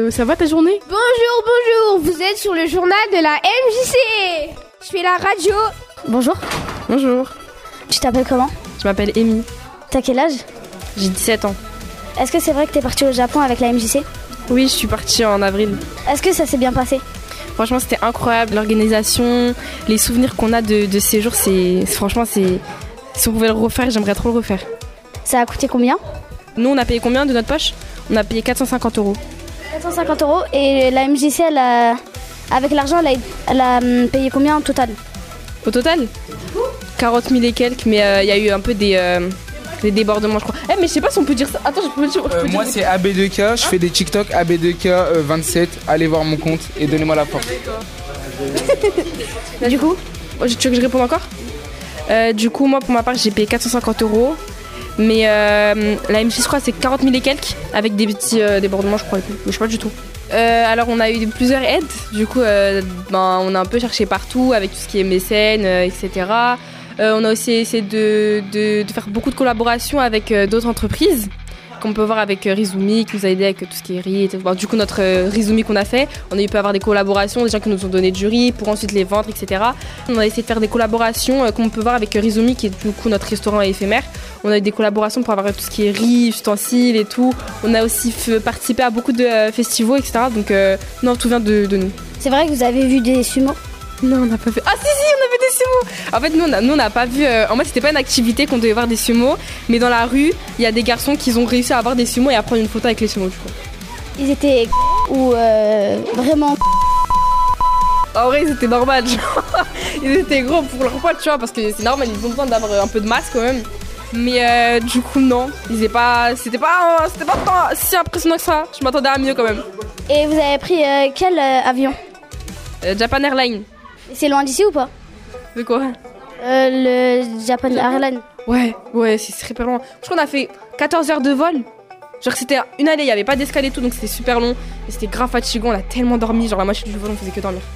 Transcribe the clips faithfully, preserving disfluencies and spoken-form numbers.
Euh, ça va ta journée? Bonjour, bonjour, vous êtes sur le journal de la M J C. Je fais la radio. Bonjour. Bonjour. Tu t'appelles comment? Je m'appelle Amy. T'as quel âge? J'ai dix-sept ans. Est-ce que c'est vrai que t'es partie au Japon avec la M J C? Oui, je suis partie en avril. Est-ce que ça s'est bien passé? Franchement, c'était incroyable. L'organisation, les souvenirs qu'on a de, de ces jours, c'est, franchement, c'est, si on pouvait le refaire, j'aimerais trop le refaire. Ça a coûté combien? Nous, on a payé combien de notre poche? On a payé quatre cent cinquante euros. quatre cent cinquante euros. Et la M J C, elle a, avec l'argent, elle a, elle a hum, payé combien en total? Au total quarante mille et quelques, mais il euh, y a eu un peu des, euh, des débordements, je crois. Eh, mais je sais pas si on peut dire ça. Attends, je peux, je peux Euh, dire moi des- c'est A B deux K, je fais des TikTok A B deux K euh, vingt-sept, allez voir mon compte et donnez-moi la force. Du coup, oh, tu veux que je réponde encore? Euh, Du coup, moi, pour ma part, j'ai payé quatre cent cinquante euros. Mais euh, la M J, je crois, c'est quarante mille et quelques, avec des petits euh, débordements, je crois, et tout. Mais je sais pas du tout. Euh, alors, on a eu plusieurs aides. Du coup, euh, ben, on a un peu cherché partout, avec tout ce qui est mécène, euh, et cetera. Euh, on a aussi essayé de, de, de faire beaucoup de collaborations avec euh, d'autres entreprises, qu'on peut voir avec euh, Rizumi, qui nous a aidé avec euh, tout ce qui est riz. Et tout. Bon, du coup, notre euh, Rizumi qu'on a fait, on a eu pu avoir des collaborations, des gens qui nous ont donné du riz pour ensuite les vendre, et cetera. On a essayé de faire des collaborations, euh, qu'on peut voir avec euh, Rizumi, qui est du coup notre restaurant éphémère. On a eu des collaborations pour avoir tout ce qui est riz, ustensiles et tout. On a aussi f- participé à beaucoup de euh, festivals, et cetera. Donc, euh, non, tout vient de, de nous. C'est vrai que vous avez vu des sumo? Non, on n'a pas fait. Ah, si, si, on a fait des sumo. En fait, nous, on a, nous, on n'a pas vu. Euh, en fait, c'était pas une activité qu'on devait voir des sumo, mais dans la rue, il y a des garçons qui ont réussi à avoir des sumo et à prendre une photo avec les sumo, du coup. Ils étaient ou euh, vraiment? En vrai, c'était normal, genre. Ils étaient gros pour leur poids, tu vois, parce que c'est normal, ils ont besoin d'avoir un peu de masse quand même. Mais euh, du coup, non. Ils étaient pas. C'était pas, euh, c'était pas tant- si impressionnant que ça. Je m'attendais à mieux quand même. Et vous avez pris euh, quel euh, avion? Euh, Japan Airlines. C'est loin d'ici ou pas? De quoi? euh, Le Japan Airlines. Ouais, ouais, c'est super long. Je crois qu'on a fait quatorze heures de vol. Genre, c'était une allée, il n'y avait pas d'escale et tout, donc c'était super long. Et c'était grave fatigant, on a tellement dormi. Genre, la moitié du vol, on faisait que dormir.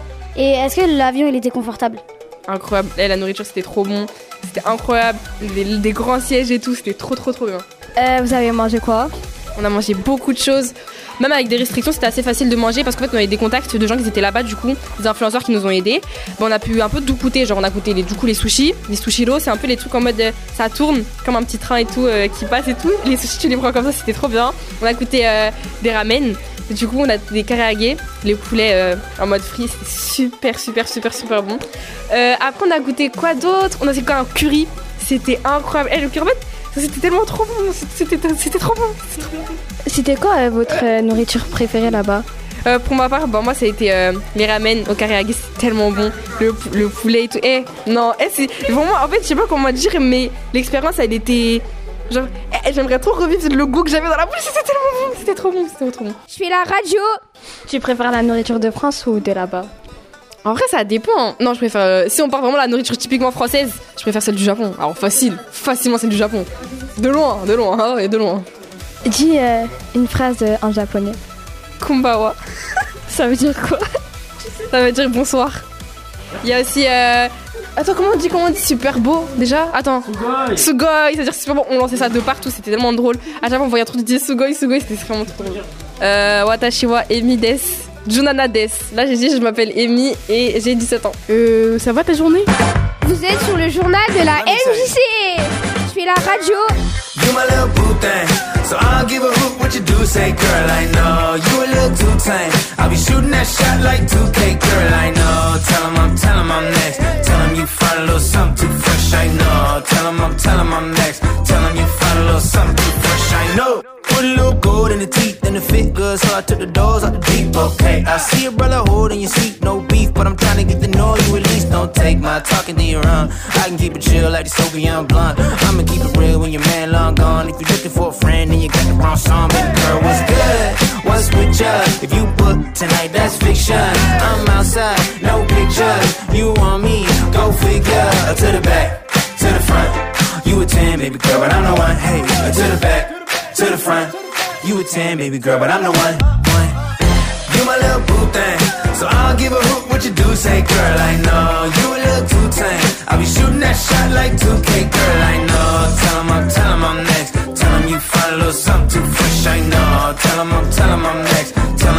Et est-ce que l'avion il était confortable? Incroyable. Et la nourriture, c'était trop bon. C'était incroyable. Des, des grands sièges et tout, c'était trop, trop, trop bien. Euh, vous avez mangé quoi? On a mangé beaucoup de choses. Même avec des restrictions, c'était assez facile de manger parce qu'en fait, on avait des contacts de gens qui étaient là-bas, du coup, des influenceurs qui nous ont aidés. Bon, on a pu un peu tout goûter. Genre, on a goûté les, du coup les sushis, les sushiro, c'est un peu les trucs en mode euh, ça tourne comme un petit train et tout euh, qui passe et tout. Les sushis, tu les prends comme ça, c'était trop bien. On a goûté euh, des ramen. Et du coup, on a des karaage, les poulets euh, en mode frit, c'était super, super, super, super bon. Euh, après, on a goûté quoi d'autre? On a fait quoi, un curry, c'était incroyable. Eh, le curry, en fait, ça, c'était tellement trop bon, c'était, c'était trop bon. C'était trop bon. C'était quoi euh, votre euh, nourriture préférée là-bas? Euh, pour ma part, bon, moi ça a été euh, les ramen au karaage, c'est tellement bon, le, le poulet et tout. Eh, non, eh, c'est vraiment, en fait, je sais pas comment dire, mais l'expérience elle était genre, eh, j'aimerais trop revivre le goût que j'avais dans la bouche, c'était tellement bon, c'était trop bon, c'était trop bon. Je fais la radio. Tu préfères la nourriture de France ou de là-bas? En vrai, ça dépend. Hein. Non, je préfère. Euh, si on parle vraiment de la nourriture typiquement française, je préfère celle du Japon. Alors facile, facilement celle du Japon. De loin, de loin, hein, et de loin. Dis euh, une phrase euh, en japonais. Konbawa. Ça veut dire quoi? Ça veut dire bonsoir. Il y a aussi. Euh... Attends, comment on dit, comment on dit super beau déjà? Attends. Sugoi. Sugoi, c'est-à-dire super beau. On lançait ça de partout, c'était tellement drôle. À chaque fois, on voyait un truc qui disait Sugoi, Sugoi, c'était vraiment trop drôle. Euh, Watashi wa Emi desu. Junana desu. Là, j'ai dit, je m'appelle Emi et j'ai dix-sept ans. Euh, ça va ta journée? Vous êtes sur le journal de la M J C. Je fais la radio. You my little boo thing, so I'll give a hoot what you do. Say, girl, I know you a little too tame. I'll be shooting that shot like two K, girl, I know. Tell 'em I'm, tell 'em I'm next. Tell 'em you find a little something too fresh, I know. Tell 'em I'm, tell 'em I'm next. Tell 'em you find a little something too fresh, I know. Put a little gold in the teeth and the fit good, so I took the doors out the deep. Okay, I see a brother holding your seat, no beef, but I'm trying to get to know you at least. Don't take my talking to your own. I can keep it chill like the Soviet blunt. I'ma keep it real when your man long gone. If you're looking for a friend, then you got the wrong song. Baby girl, what's good? What's with ya? If you book tonight, that's fiction. I'm outside, no pictures. You want me? Go figure. To the back, to the front. You a ten, baby girl, but I'm the one. Hey, to the back, to the front. You a ten, baby girl, but I'm the one. one. You my little boo thing, so I'll give a hoot what you do. Say, girl, I know you a little too tame. I'll be shooting that shot like two K, girl, I know. Tell 'em I'm, tell 'em I'm next. Tell 'em you find a little something too fresh, I know. Tell 'em I'm, tell 'em I'm next. Tell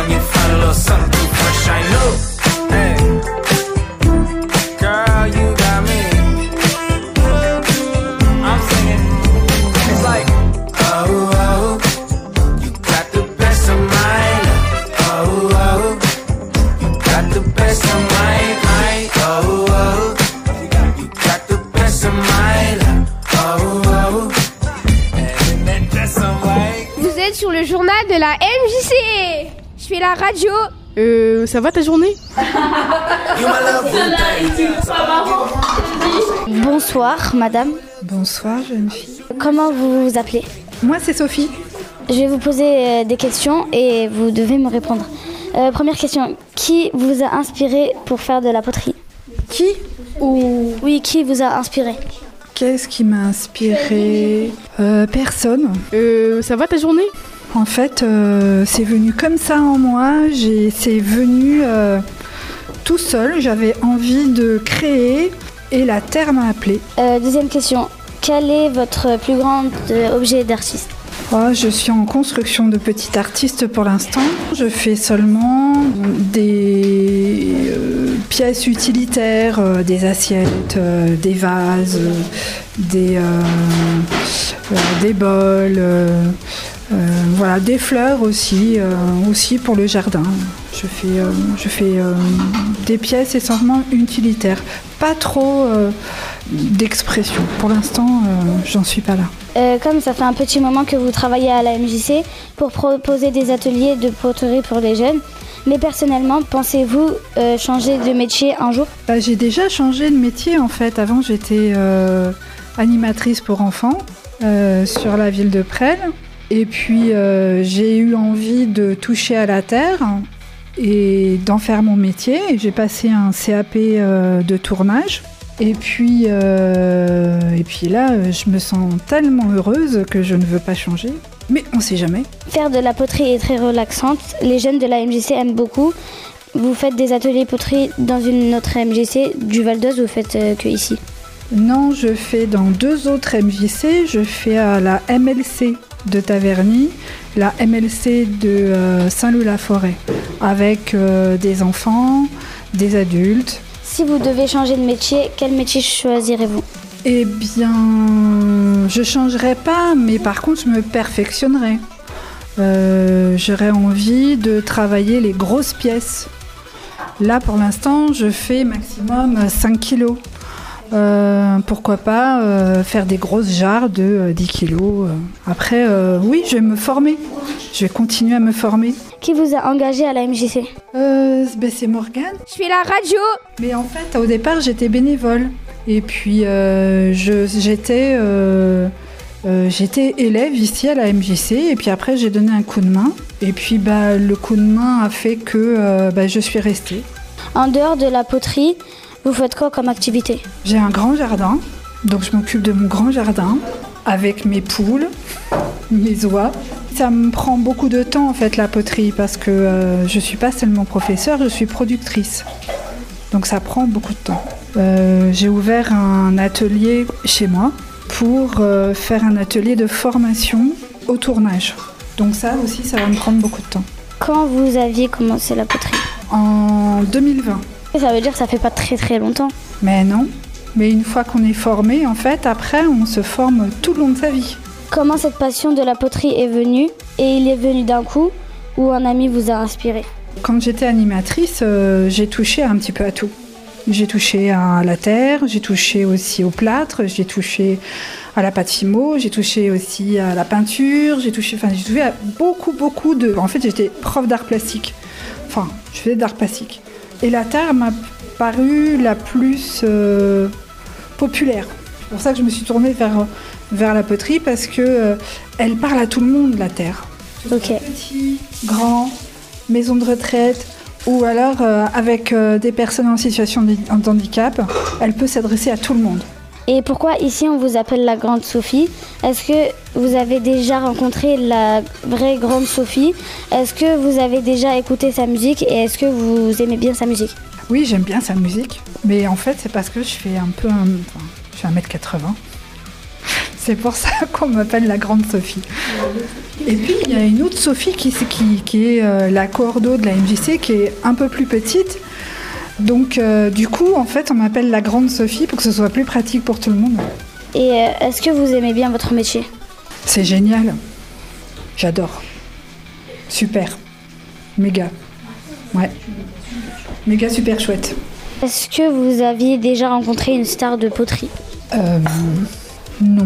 little something too fresh, I know. Hey, girl, you got me. I'm singing. It's like, oh, oh, you got the best of mine. Oh, oh, you got the best of mine. I, oh, oh, you got the best of mine. Oh, oh, and then dress on white. Vous êtes sur le journal de la M J C. Je fais la radio. Euh, ça va ta journée? You my love thing. Bonsoir, madame. Bonsoir, jeune fille. Comment vous vous appelez? Moi, c'est Sophie. Je vais vous poser euh, des questions et vous devez me répondre. Euh, première question, qui vous a inspiré pour faire de la poterie? Qui ou Oui, qui vous a inspiré? qu'est-ce qui m'a inspiré? Euh, Personne. Euh, ça va ta journée? En fait, euh, c'est venu comme ça en moi. J'ai, c'est venu euh, tout seul. J'avais envie de créer et la terre m'a appelé. Euh, deuxième question, quel est votre plus grand euh, objet d'artiste? Oh, je suis en construction de petit artiste pour l'instant. Je fais seulement des euh, pièces utilitaires, euh, des assiettes, euh, des vases, euh, des, euh, euh, des bols, euh, euh, voilà, des fleurs aussi, euh, aussi pour le jardin. Je fais, euh, je fais euh, des pièces essentiellement utilitaires, pas trop euh, d'expression. Pour l'instant, euh, j'en suis pas là. Euh, comme ça fait un petit moment que vous travaillez à la M J C pour proposer des ateliers de poterie pour les jeunes, mais personnellement, pensez-vous euh, changer de métier un jour? Bah, j'ai déjà changé de métier en fait. Avant, j'étais euh, animatrice pour enfants euh, sur la ville de Presles. Et puis, euh, j'ai eu envie de toucher à la terre et d'en faire mon métier. Et j'ai passé un C A P euh, de tournage. Et puis, euh, et puis là, je me sens tellement heureuse que je ne veux pas changer. Mais on ne sait jamais. Faire de la poterie est très relaxante. Les jeunes de la M J C aiment beaucoup. Vous faites des ateliers poterie dans une autre M J C du Val d'Oise ou vous faites euh, que ici? Non, je fais dans deux autres M J C. Je fais à la M L C de Taverny, la M L C de euh, Saint-Leu-la-Forêt, avec euh, des enfants, des adultes. Si vous devez changer de métier, quel métier choisirez-vous? Eh bien, je ne changerai pas, mais par contre, je me perfectionnerai. Euh, j'aurais envie de travailler les grosses pièces. Là, pour l'instant, je fais maximum cinq kilos. Euh, pourquoi pas euh, faire des grosses jarres de euh, dix kilos. Après, euh, oui, je vais me former. Je vais continuer à me former. Qui vous a engagé à la M J C? euh, ben, C'est Morgane. Je fais la radio. Mais en fait, au départ, j'étais bénévole. Et puis, euh, je, j'étais, euh, euh, j'étais élève ici à la M J C. Et puis après, j'ai donné un coup de main. Et puis, bah, le coup de main a fait que euh, bah, je suis restée. En dehors de la poterie, vous faites quoi comme activité? J'ai un grand jardin. Donc, je m'occupe de mon grand jardin avec mes poules, mes oies. Ça me prend beaucoup de temps, en fait, la poterie, parce que euh, je ne suis pas seulement professeure, je suis productrice. Donc, ça prend beaucoup de temps. Euh, j'ai ouvert un atelier chez moi pour euh, faire un atelier de formation au tournage. Donc ça aussi, ça va me prendre beaucoup de temps. Quand vous aviez commencé la poterie? En deux mille vingt. Ça veut dire que ça fait pas très très longtemps. Mais non. Mais une fois qu'on est formé, en fait, après, on se forme tout le long de sa vie. Comment cette passion de la poterie est venue? Et il est venu d'un coup ou un ami vous a inspiré? Quand j'étais animatrice, euh, j'ai touché un petit peu à tout. J'ai touché à la terre, j'ai touché aussi au plâtre, j'ai touché à la pâte fimo, j'ai touché aussi à la peinture, j'ai touché, enfin, j'ai touché à beaucoup, beaucoup de... En fait, j'étais prof d'art plastique. Enfin, je faisais d'art plastique. Et la terre m'a paru la plus euh, populaire. C'est pour ça que je me suis tournée vers, vers la poterie, parce que euh, elle parle à tout le monde, la terre. Ok. Petit, grand, maison de retraite, ou alors euh, avec euh, des personnes en situation de handicap, elle peut s'adresser à tout le monde. Et pourquoi ici on vous appelle la Grande Sophie? Est-ce que vous avez déjà rencontré la vraie Grande Sophie? Est-ce que vous avez déjà écouté sa musique et est-ce que vous aimez bien sa musique? Oui, j'aime bien sa musique, mais en fait c'est parce que je fais un peu un... Enfin, je fais un mètre quatre-vingts. C'est pour ça qu'on m'appelle la Grande Sophie. Et puis il y a une autre Sophie qui, qui, qui est euh, la coordo de la M J C, qui est un peu plus petite. Donc euh, du coup, en fait, on m'appelle la grande Sophie pour que ce soit plus pratique pour tout le monde. Et euh, est-ce que vous aimez bien votre métier? C'est génial. J'adore. Super. Méga. Ouais. Méga super chouette. Est-ce que vous aviez déjà rencontré une star de poterie? Euh, non.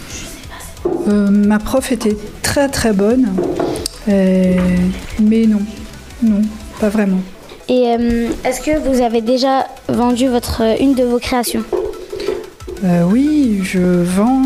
Euh, ma prof était très très bonne, euh, mais non, non, pas vraiment. Et euh, est-ce que vous avez déjà vendu votre, une de vos créations? euh, Oui, je vends,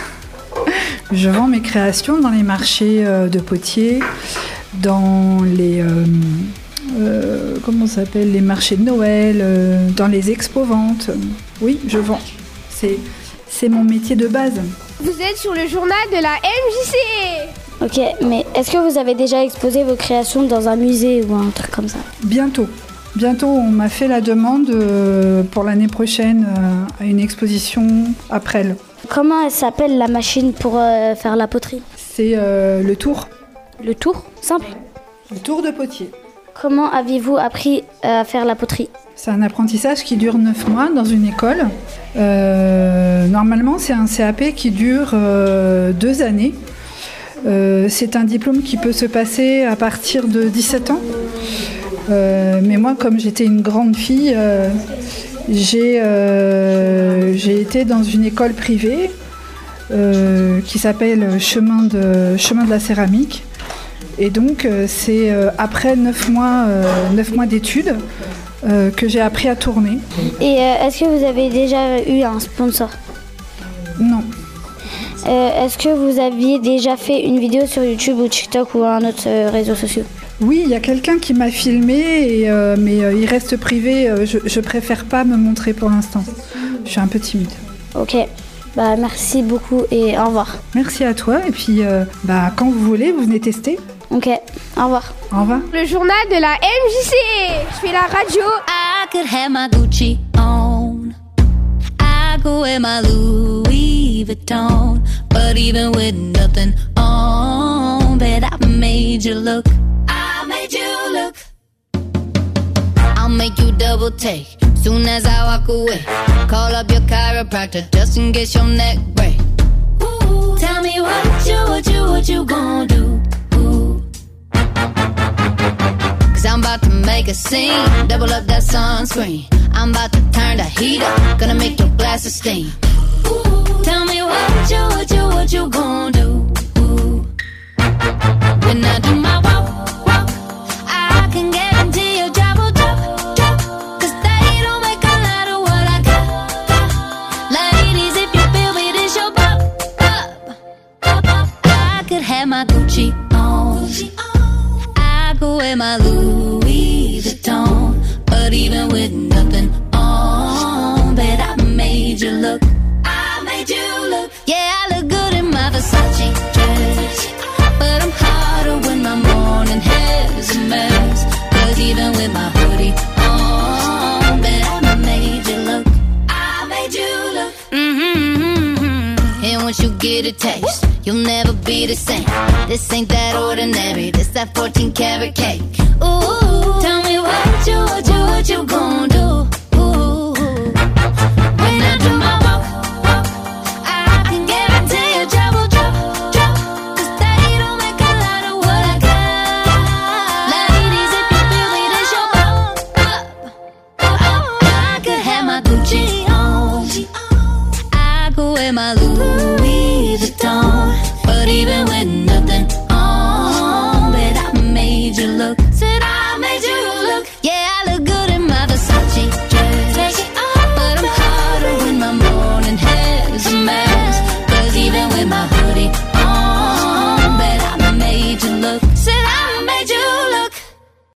je vends mes créations dans les marchés euh, de potiers, dans les, euh, euh, comment ça s'appelle, les marchés de Noël, euh, dans les expos-ventes. Oui, je vends. C'est, c'est mon métier de base. Vous êtes sur le journal de la M J C. Ok, mais est-ce que vous avez déjà exposé vos créations dans un musée ou un truc comme ça? Bientôt. Bientôt, on m'a fait la demande euh, pour l'année prochaine euh, à une exposition à Presles. Comment elle s'appelle la machine pour euh, faire la poterie? C'est euh, le tour. Le tour? Simple. Le tour de potier. Comment avez-vous appris à faire la poterie? C'est un apprentissage qui dure neuf mois dans une école. Euh, normalement, c'est un C A P qui dure euh, deux années. Euh, c'est un diplôme qui peut se passer à partir de dix-sept ans. Euh, mais moi, comme j'étais une grande fille, euh, j'ai, euh, j'ai été dans une école privée euh, qui s'appelle Chemin de, Chemin de la Céramique. Et donc, euh, c'est euh, après neuf mois, euh, neuf mois d'études euh, que j'ai appris à tourner. Et euh, est-ce que vous avez déjà eu un sponsor? Non. Euh, est-ce que vous aviez déjà fait une vidéo sur YouTube ou TikTok ou un autre euh, réseau social? Oui, il y a quelqu'un qui m'a filmé, et, euh, mais euh, il reste privé. Euh, je, je préfère pas me montrer pour l'instant. Je suis un peu timide. Ok, bah merci beaucoup et au revoir. Merci à toi, et puis euh, bah, quand vous voulez, vous venez tester. Ok, au revoir. Au revoir. Le journal de la M J C. Je fais la radio. I could have my Gucci on. I go wear my Louis Vuitton. But even with nothing on, bet I made you look. I made you look. I'll make you double take soon as I walk away. Call up your chiropractor just in case your neck break. Ooh, tell me what you, what you, what you gonna do? Ooh. Cause I'm about to make a scene, double up that sunscreen. I'm about to turn the heat up, gonna make your glasses steam. Ooh, tell me what you, what you, what you gonna do? Ooh. When I do my walk, walk, I can guarantee your job will drop, drop. Cause they don't make a lot of what I got, got. Ladies, if you feel me, this your pop, pop, pop, pop. I could have my Gucci on. I could wear my Louis Vuitton. But even with nothing on, bet I made you look. I made you look. Yeah, I look good in my Versace dress, but I'm hotter when my morning hair's a mess. Cause even with my hoodie on, bet I made you look. I made you look. Mm-hmm. And once you get a taste, you'll never be the same. This ain't that ordinary, this that fourteen karat cake. Ooh, tell me what you, what you, what you gonna do? Ooh, when I do my walk, walk, I can guarantee your job will drop, drop. Cause they don't make a lot of what I got. Ladies, if you feel me, this your pop, pop, pop. I could have my Gucci on. I could wear my Louis Vuitton. But even with nothing on, bet I made you look.